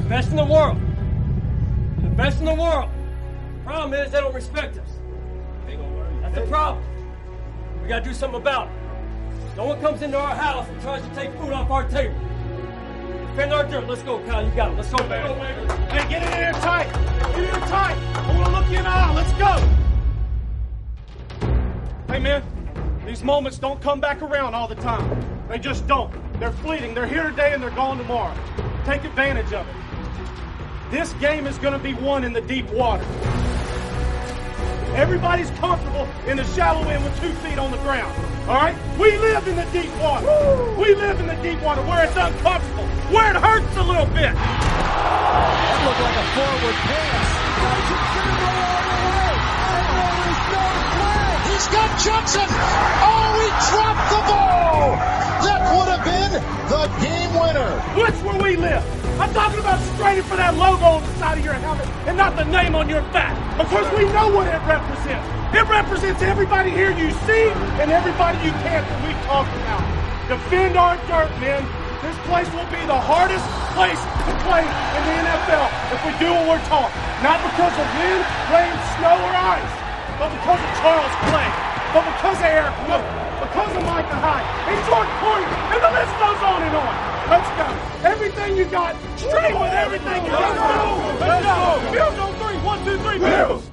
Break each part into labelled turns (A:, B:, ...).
A: the best in the world. The best in the world. Problem is, they don't respect us. That's the problem. We gotta do something about it. No one comes into our house and tries to take food off our table. Defend our dirt. Let's go, Kyle. You got it. Let's go, man.
B: Hey, get in there tight. Get in there tight. I want to look you in the eye. Let's go. Hey, man. These moments don't come back around all the time. They just don't. They're fleeting. They're here today and they're gone tomorrow. Take advantage of it. This game is going to be won in the deep water. Everybody's comfortable in the shallow end with 2 feet on the ground. All right? We live in the deep water. Woo! We live in the deep water where it's uncomfortable, where it hurts a little bit.
C: That looked like a forward pass.
D: He's got Johnson. Oh, he dropped the ball. That would have been the game winner.
B: That's where we live. I'm talking about straining for that logo on the side of your helmet and not the name on your back. Of course, we know what it represents. It represents everybody here you see and everybody you can't that we've talked about. Defend our dirt, men. This place will be the hardest place to play in the NFL if we do what we're taught. Not because of wind, rain, snow, or ice, but because of Charles Clay, but because of Eric Miller, because of Micah Hyde, and Jordan Poyer, and the list goes on and on. Let's go. Everything you got, straight with everything you got. Let's go. Bills on 3. 1, 2, 3. Bills.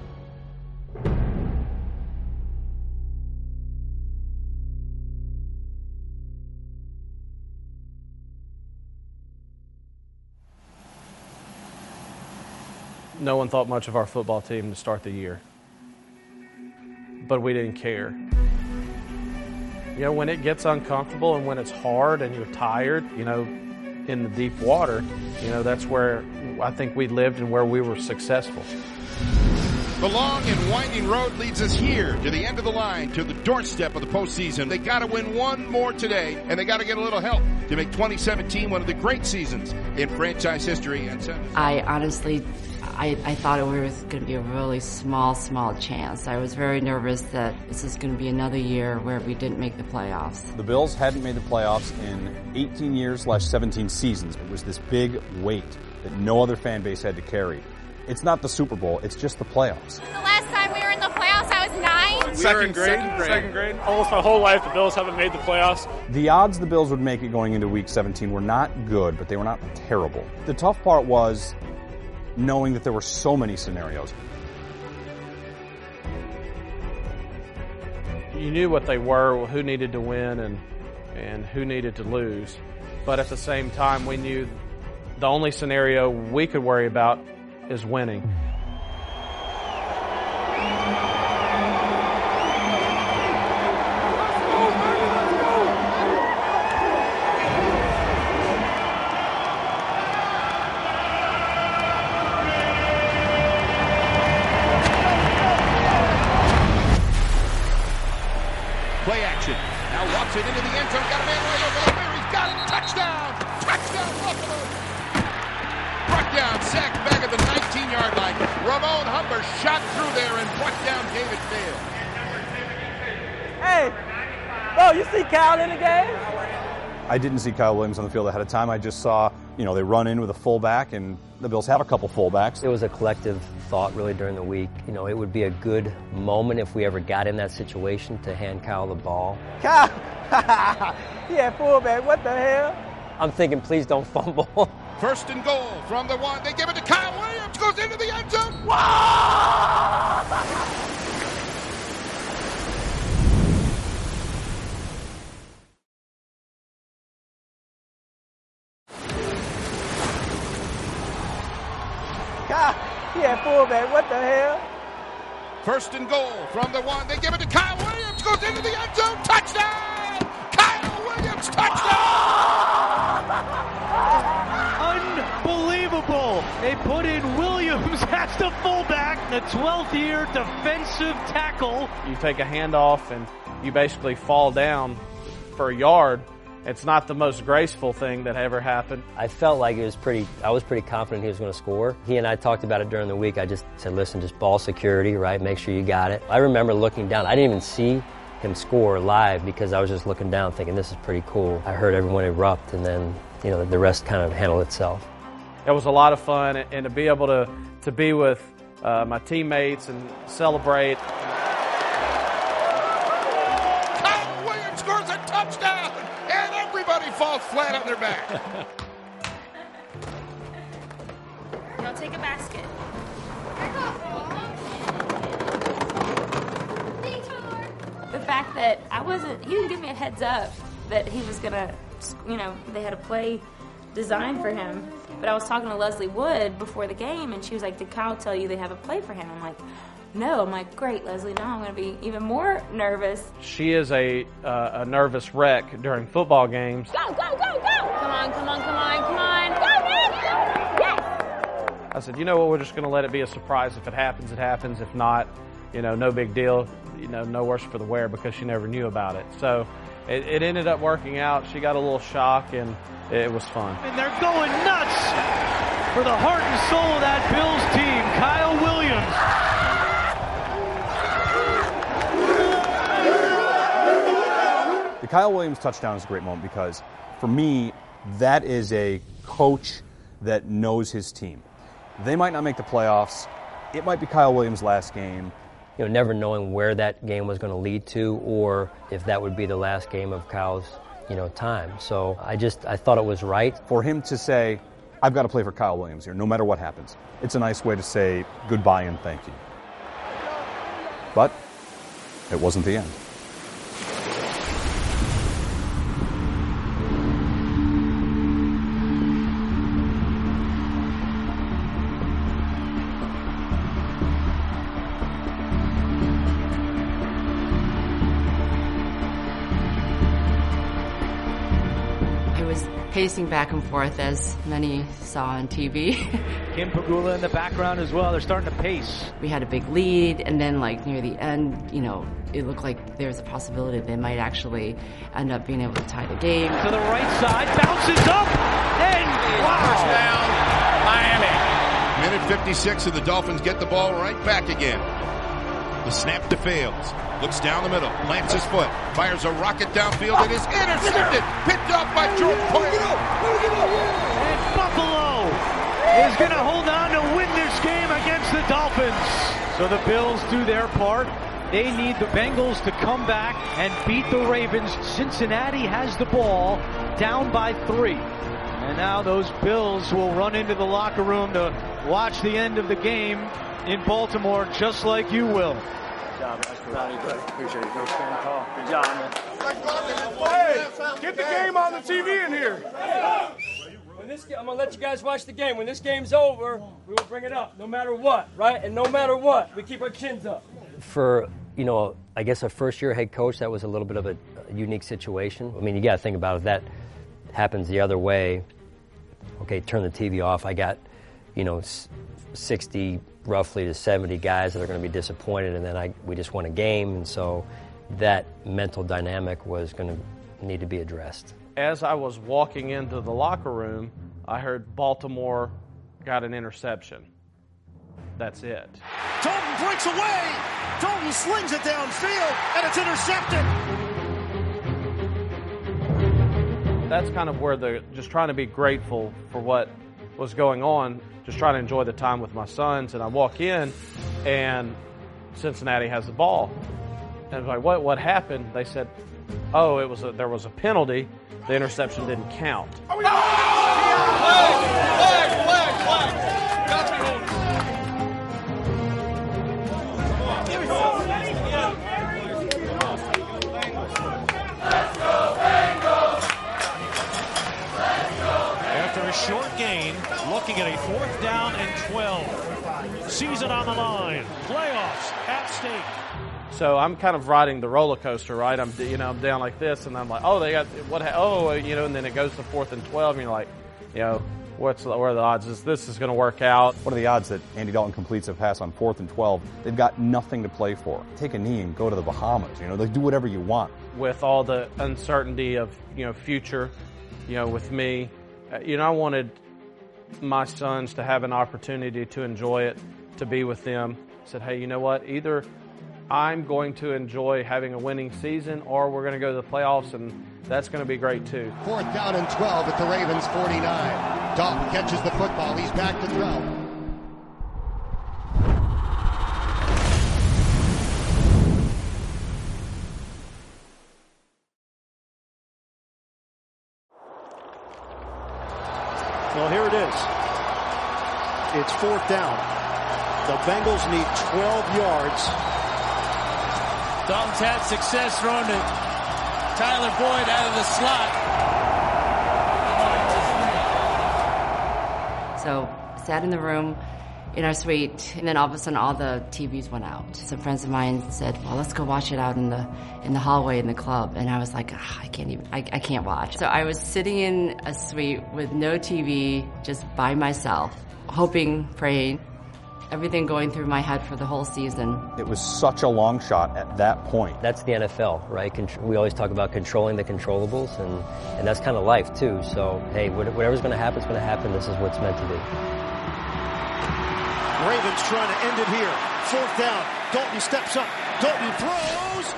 E: No one thought much of our football team to start the year, but we didn't care. You know, when it gets uncomfortable and when it's hard and you're tired, you know, in the deep water, you know, that's where I think we lived and where we were successful.
F: The long and winding road leads us here to the end of the line, to the doorstep of the postseason. They got to win one more today, and they got to get a little help to make 2017 one of the great seasons in franchise history.
G: I honestly, I thought it was going to be a really small chance. I was very nervous that this is going to be another year where we didn't make the playoffs.
H: The Bills hadn't made the playoffs in 18 years / 17 seasons. It was this big weight that no other fan base had to carry. It's not the Super Bowl, it's just the playoffs.
I: The last time we were in the playoffs, I was 9.
J: Second grade. Almost my whole life, the Bills haven't made the playoffs.
H: The odds the Bills would make it going into Week 17 were not good, but they were not terrible. The tough part was knowing that there were so many scenarios.
E: You knew what they were, who needed to win and who needed to lose. But at the same time, we knew the only scenario we could worry about is winning.
F: Play action. Now walks it into the end zone. Got a man right over there. He's got it. Touchdown. Touchdown, Buffalo. Brought down, sacked back at the 19-yard line. Ramon Humber shot through there and brought down David Fail.
K: Hey, bro, you see Kyle in the game?
H: I didn't see Kyle Williams on the field ahead of time. I just saw, they run in with a fullback, and the Bills have a couple fullbacks.
L: It was a collective thought really during the week. It would be a good moment if we ever got in that situation to hand Kyle the ball.
K: Kyle, yeah, fullback, what the hell?
L: I'm thinking, please don't fumble.
F: First and goal from the 1. They give it to Kyle Williams. Goes into the end zone. Whoa!
K: Yeah, fullback, what the hell?
F: First and goal from the 1. They give it to Kyle Williams. Goes into the end zone. Touchdown! Kyle Williams, touchdown!
M: Unbelievable. They put in Williams as the fullback, the 12th year defensive tackle.
E: You take a handoff and you basically fall down for a yard. It's not the most graceful thing that ever happened.
L: I felt like I was pretty confident he was going to score. He and I talked about it during the week. I just said, listen, just ball security, right? Make sure you got it. I remember looking down. I didn't even see him score live because I was just looking down thinking this is pretty cool. I heard everyone erupt and then, the rest kind of handled itself.
E: it was a lot of fun, and to be able to be with my teammates and celebrate.
F: Kyle Williams scores a touchdown, and everybody falls flat on their back.
I: I'll take a basket. The fact that he didn't give me a heads up that he was gonna, they had a play designed for him. But I was talking to Leslie Wood before the game, and she was like, "Did Kyle tell you they have a play for him?" I'm like, "No." I'm like, "Great, Leslie. Now I'm gonna be even more nervous."
E: She is a nervous wreck during football games.
I: Go, go, go, go! Come on, come on, come on, come on! Go, man! Go! Yes!
E: I said, you know what? We're just going to let it be a surprise. If it happens, it happens. If not, no big deal. No worse for the wear, because she never knew about it. So it ended up working out. She got a little shock, and it was fun.
M: And they're going nuts for the heart and soul of that Bills team, Kyle Williams.
H: The Kyle Williams touchdown is a great moment because, for me, that is a coach that knows his team. They might not make the playoffs. It might be Kyle Williams' last game.
L: Never knowing where that game was going to lead to, or if that would be the last game of Kyle's, time. So I thought it was right.
H: For him to say, I've got to play for Kyle Williams here, no matter what happens. It's a nice way to say goodbye and thank you. But it wasn't the end.
G: Pacing back and forth, as many saw on TV.
M: Kim Pegula in the background as well. They're starting to pace.
G: We had a big lead, and then near the end, it looked like there was a possibility they might actually end up being able to tie the game.
M: To the right side, bounces up, and
F: touchdown, Miami. Minute 56, and the Dolphins get the ball right back again. The snap to Fields. Looks down the middle, plants his foot, fires a rocket downfield. It is intercepted, picked up by George Poyer.
M: And Buffalo is going to hold on to win this game against the Dolphins. So the Bills do their part. They need the Bengals to come back and beat the Ravens. Cincinnati has the ball, down by 3. And now those Bills will run into the locker room to watch the end of the game in Baltimore, just like you will.
B: Appreciate it. Go stand tall. Good job, man. Hey, get the game on the TV in here.
A: I'm going to let you guys watch the game. When this game's over, we will bring it up, no matter what, right? And no matter what, we keep our chins up.
L: For, I guess a first-year head coach, that was a little bit of a unique situation. I mean, you got to think about it. That happens the other way. Okay, turn the TV off. I got, 60 roughly to 70 guys that are going to be disappointed, and then we just won a game, and so that mental dynamic was going to need to be addressed.
E: As I was walking into the locker room, I heard Baltimore got an interception. That's it.
B: Dalton breaks away. Dalton slings it downfield, and it's intercepted.
E: That's kind of where just trying to be grateful for what was going on, just trying to enjoy the time with my sons. And I walk in, and Cincinnati has the ball. And I was like, what happened? They said, oh, there was a penalty. The interception didn't count.
F: Flag.
N: After a short gain, looking at a 4th down and 12. Season on the line. Playoffs at stake.
E: So I'm kind of riding the roller coaster, right? I'm down like this, and I'm like, oh, they got and then it goes to 4th and 12, and you're like, what are the odds? This is going to work out?
H: What are the odds that Andy Dalton completes a pass on 4th and 12? They've got nothing to play for. Take a knee and go to the Bahamas. Do whatever you want.
E: With all the uncertainty of future, with me, I wanted my sons to have an opportunity to enjoy it, to be with them. I said, hey, you know what? Either I'm going to enjoy having a winning season, or we're going to go to the playoffs, and that's going to be great too.
D: 4th down and 12 at the Ravens 49. Dalton catches the football. He's back to throw.
O: Well, here it is. It's 4th down. The Bengals need 12 yards.
P: Dalton's had success throwing to Tyler Boyd out of the slot.
G: So sat in the room in our suite, and then all of a sudden all the TVs went out. Some friends of mine said, well, let's go watch it out in the hallway in the club. And I was like, I can't watch. So I was sitting in a suite with no TV, just by myself, hoping, praying, everything going through my head for the whole season.
H: It was such a long shot at that point.
L: That's the NFL, right? We always talk about controlling the controllables, and that's kind of life too. So, hey, whatever's going to happen is going to happen. This is what's meant to be.
O: Ravens trying to end it here. 4th down. Dalton steps up. Dalton throws.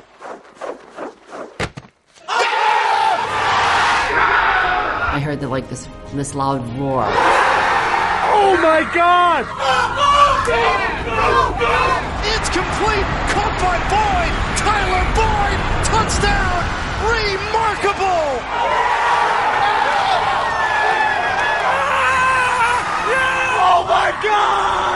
G: I heard this loud roar.
B: Oh my God!
O: It's complete. Caught by Boyd. Tyler Boyd. Touchdown. Remarkable.
B: Oh my God!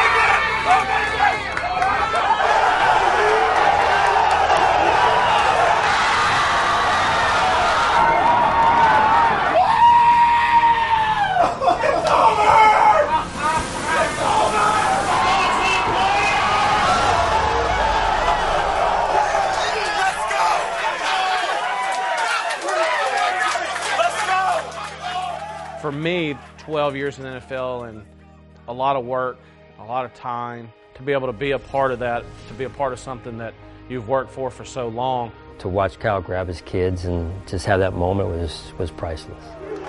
E: For me, 12 years in the NFL and a lot of work, a lot of time, to be able to be a part of that, to be a part of something that you've worked for so long.
L: To watch Kyle grab his kids and just have that moment was priceless.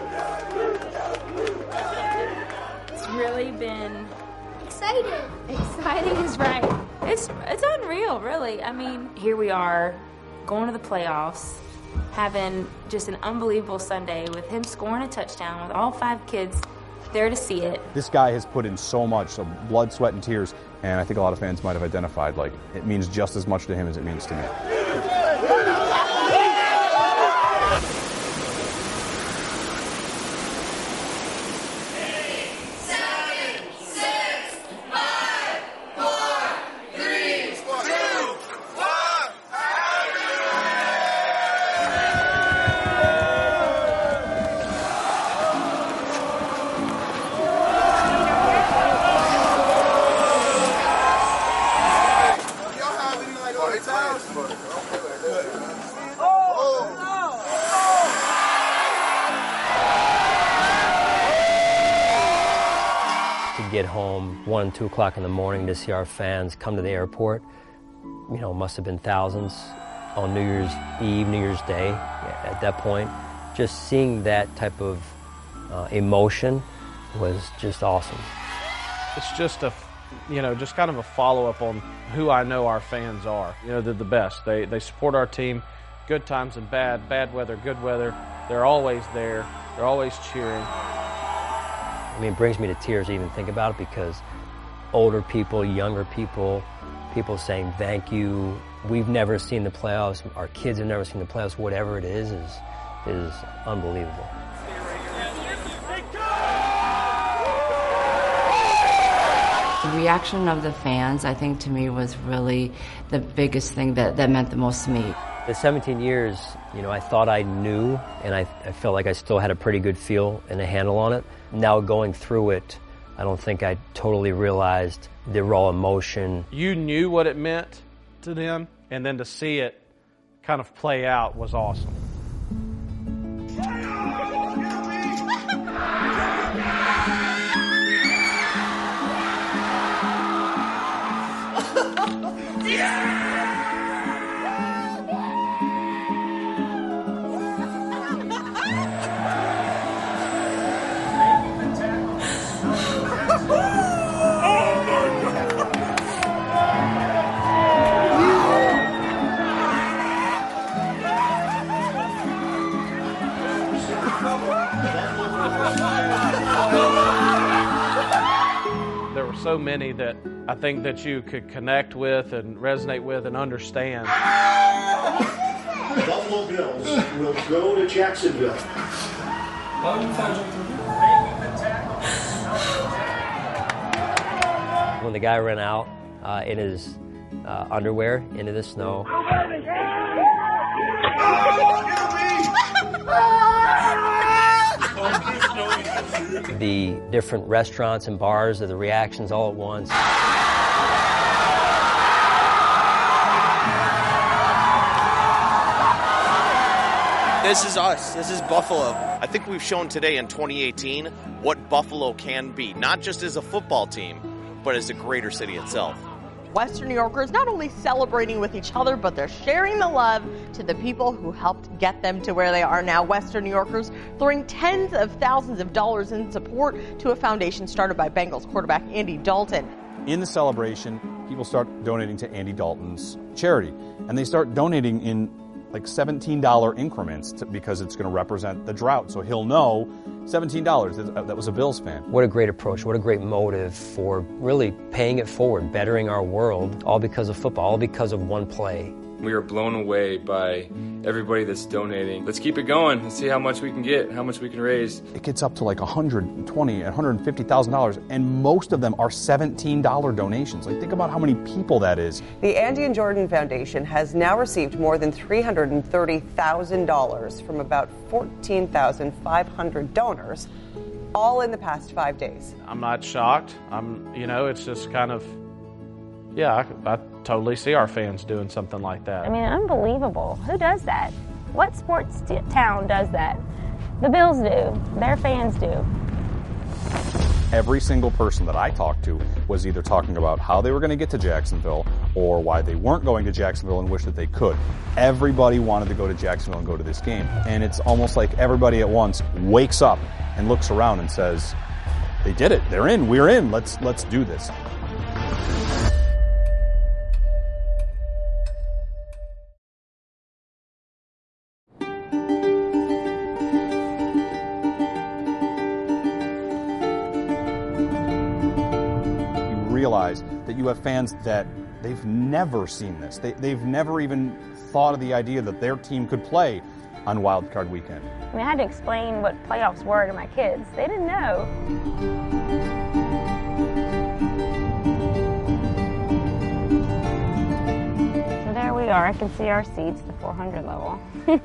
I: It's really been exciting. Exciting is right. It's unreal, really. I mean, here we are, going to the playoffs, having just an unbelievable Sunday with him scoring a touchdown with all 5 kids there to see it.
H: This guy has put in so much, so blood, sweat, and tears, and I think a lot of fans might have identified, like, it means just as much to him as it means to me.
L: Get home 1 and 2 o'clock in the morning to see our fans come to the airport. You know, must have been thousands on New Year's Eve, New Year's Day at that point. Just seeing that type of emotion was just awesome.
E: It's just just kind of a follow-up on who I know our fans are. You know, they're the best. They support our team, good times and bad weather, good weather. They're always there. They're always cheering.
L: I mean, it brings me to tears to even think about it, because older people, younger people, people saying thank you. We've never seen the playoffs. Our kids have never seen the playoffs. Whatever it is unbelievable.
G: The reaction of the fans, I think, to me was really the biggest thing that meant the most to me.
L: The 17 years, I thought I knew, and I felt like I still had a pretty good feel and a handle on it. Now going through it, I don't think I totally realized the raw emotion.
E: You knew what it meant to them, and then to see it kind of play out was awesome. so many that I think that you could connect with and resonate with and understand.
O: Buffalo Bills will go to Jacksonville.
L: When the guy ran out in his underwear into the snow, the different restaurants and bars, the reactions all at once.
Q: This is us. This is Buffalo. I think we've shown today in 2018 what Buffalo can be, not just as a football team, but as a greater city itself.
R: Western New Yorkers not only celebrating with each other, but they're sharing the love to the people who helped get them to where they are now. Western New Yorkers throwing tens of thousands of dollars in support to a foundation started by Bengals quarterback Andy Dalton.
H: In the celebration, people start donating to Andy Dalton's charity, and they start donating in like $17 increments because it's going to represent the drought. So he'll know $17, that was a Bills fan.
L: What a great approach, what a great motive for really paying it forward, bettering our world, all because of football, all because of one play.
S: We are blown away by everybody that's donating. Let's keep it going and see how much we can get, how much we can raise.
H: It gets up to like $120,000, $150,000, and most of them are $17 donations. Like, think about how many people that is.
T: The Andy and Jordan Foundation has now received more than $330,000 from about 14,500 donors, all in the past 5 days.
E: I'm not shocked. It's just kind of, I totally see our fans doing something like that.
I: I mean, unbelievable. Who does that? What sports town does that? The Bills do. Their fans do.
H: Every single person that I talked to was either talking about how they were going to get to Jacksonville or why they weren't going to Jacksonville and wish that they could. Everybody wanted to go to Jacksonville and go to this game. And it's almost like everybody at once wakes up and looks around and says, they did it. They're in. We're in. Let's do this. Realize that you have fans that they've never seen this. They've never even thought of the idea that their team could play on Wild Card Weekend.
I: I mean, I had to explain what playoffs were to my kids. They didn't know. So there we are. I can see our seats, the 400 level.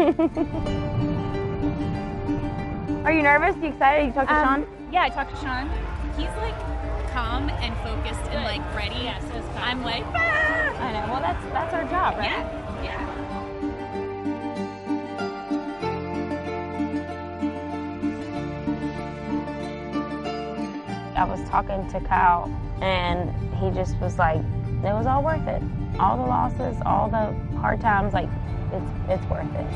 I: Are you nervous? You excited? You talked to Sean?
U: Yeah, I talked to Sean. He's like calm and focused and like ready. Yeah, so it's fun. I'm like, ah!
I: I know. Well, that's our job, right?
U: Yeah.
I: I was talking to Kyle, and he just was like, it was all worth it. All the losses, all the hard times, like, it's worth it.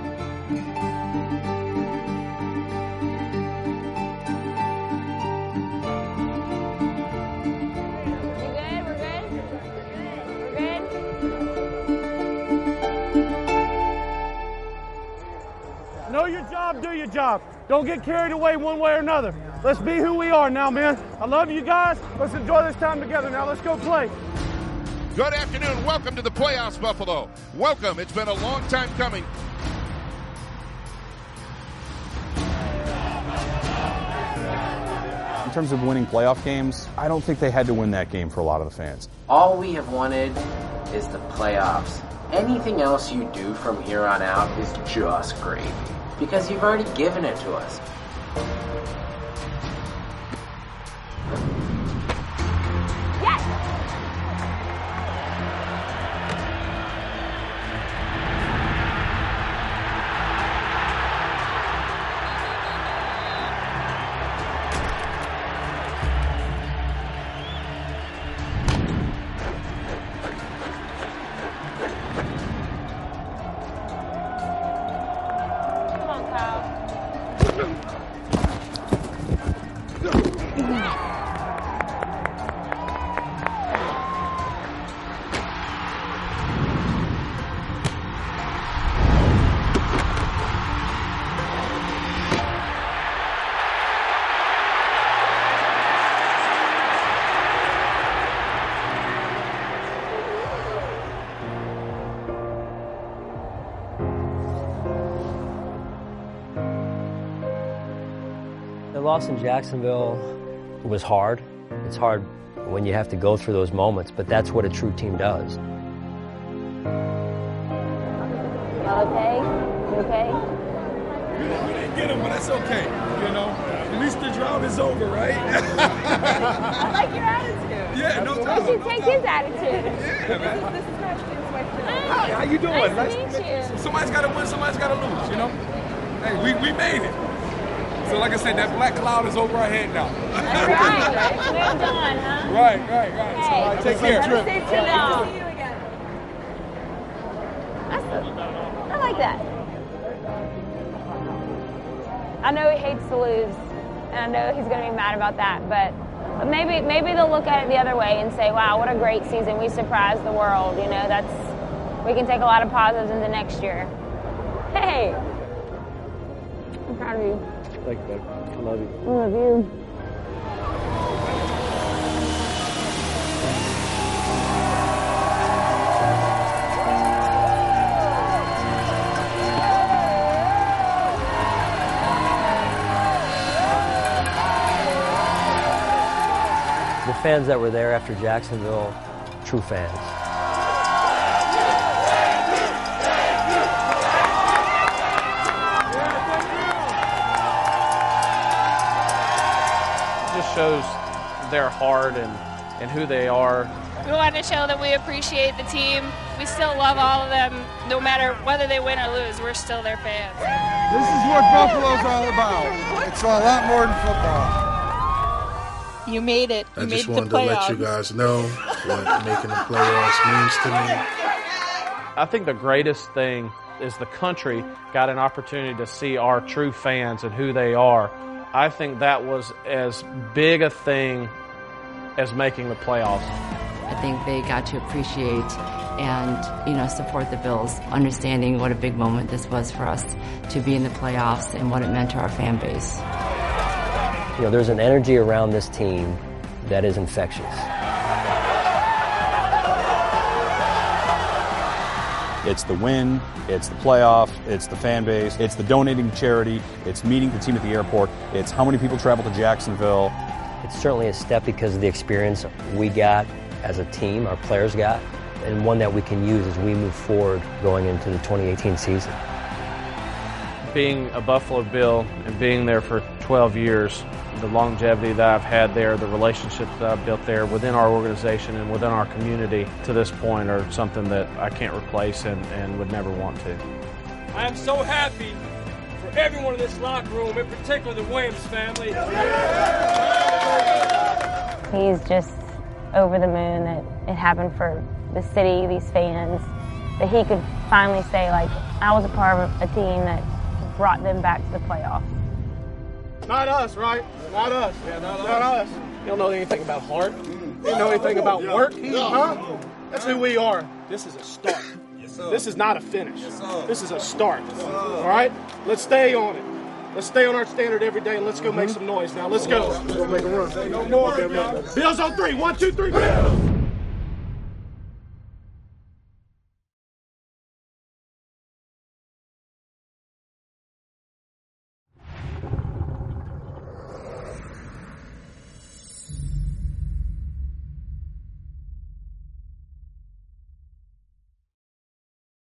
B: Know your job, do your job. Don't get carried away one way or another. Let's be who we are now, man. I love you guys. Let's enjoy this time together now. Let's go play.
F: Good afternoon. Welcome to the playoffs, Buffalo. Welcome. It's been a long time coming.
H: In terms of winning playoff games, I don't think they had to win that game for a lot of the fans.
V: All we have wanted is the playoffs. Anything else you do from here on out is just gravy, because you've already given it to us.
L: loss in Jacksonville was hard. It's hard when you have to go through those moments, but that's what a true team does.
I: Okay? You okay?
C: We didn't get him, but that's okay. You know, at least the drought is over, right?
I: I like your attitude.
C: Yeah, no
I: We
C: doubt.
I: should take his attitude.
C: Yeah, man.
I: This is Ashton's wife.
C: Hi, how you doing?
I: Nice to meet you.
C: Somebody's got to win, somebody's got to lose, you know? Hey, we made it. So like I said, that black cloud is over our head now.
I: That's right. Moved on, huh?
C: Right.
I: Hey,
C: So take care.
I: Stay too long. I like that.
J: I know he hates to lose, and I know he's going to be mad about that, but maybe they'll look at it the other way and say, wow, what a great season. We surprised the world. You know, we can take a lot of positives into next year. Hey, I'm proud of you.
E: Thank you, babe. I love you.
J: I love you.
L: The fans that were there after Jacksonville, true fans.
E: It just shows their heart and who they are.
U: We wanted to show that we appreciate the team. We still love all of them, no matter whether they win or lose. We're still their fans.
W: This is what Buffalo's all about. It's a lot more than football.
I: You made it.
X: I just wanted to let you guys know what making the playoffs means to me.
E: I think the greatest thing is the country got an opportunity to see our true fans and who they are. I think that was as big a thing as making the playoffs.
G: I think they got to appreciate and, support the Bills, understanding what a big moment this was for us to be in the playoffs and what it meant to our fan base.
L: There's an energy around this team that is infectious.
H: It's the win, it's the playoff, it's the fan base, it's the donating to charity, it's meeting the team at the airport, it's how many people travel to Jacksonville.
L: It's certainly a step because of the experience we got as a team, our players got, and one that we can use as we move forward going into the 2018 season.
E: Being a Buffalo Bill and being there for 12 years, the longevity that I've had there, the relationships that I've built there within our organization and within our community to this point are something that I can't replace and would never want to.
A: I am so happy for everyone in this locker room, in particular the Williams family.
J: He's just over the moon that it happened for the city, these fans, that he could finally say, I was a part of a team that brought them back to the playoffs.
B: Not us, right? Not us.
A: Yeah, not
B: us.
A: You don't know anything about heart? You don't know anything about work?
B: Huh? That's who we are. This is a start. This is not a finish. This is a start. All right? Let's stay on it. Let's stay on our standard every day and let's go make some noise now. Let's go. Let's go make a run. No more. Bills on 3. 1, 2, 3.